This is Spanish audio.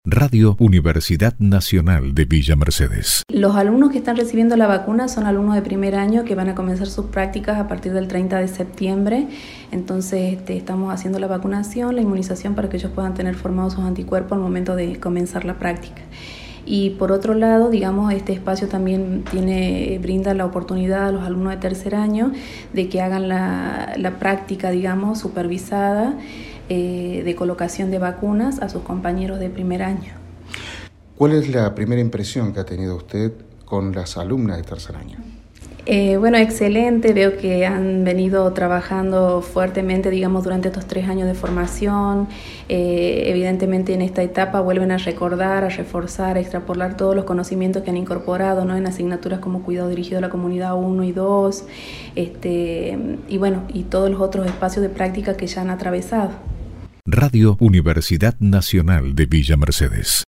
Radio Universidad Nacional de Villa Mercedes. Los alumnos que están recibiendo la vacuna son alumnos de primer año que van a comenzar sus prácticas a partir del 30 de septiembre. Entonces estamos haciendo la vacunación, la inmunización para que ellos puedan tener formados sus anticuerpos al momento de comenzar la práctica. Y por otro lado, digamos, este espacio también brinda la oportunidad a los alumnos de tercer año de que hagan la práctica, digamos, supervisada de colocación de vacunas a sus compañeros de primer año. ¿Cuál es la primera impresión que ha tenido usted con las alumnas de tercer año? Bueno, excelente. Veo que han venido trabajando fuertemente, digamos, durante estos 3 años de formación. Evidentemente en esta etapa vuelven a recordar, a reforzar, a extrapolar todos los conocimientos que han incorporado, ¿no?, en asignaturas como cuidado dirigido a la comunidad 1 y 2, y bueno, y todos los otros espacios de práctica que ya han atravesado. Radio Universidad Nacional de Villa Mercedes.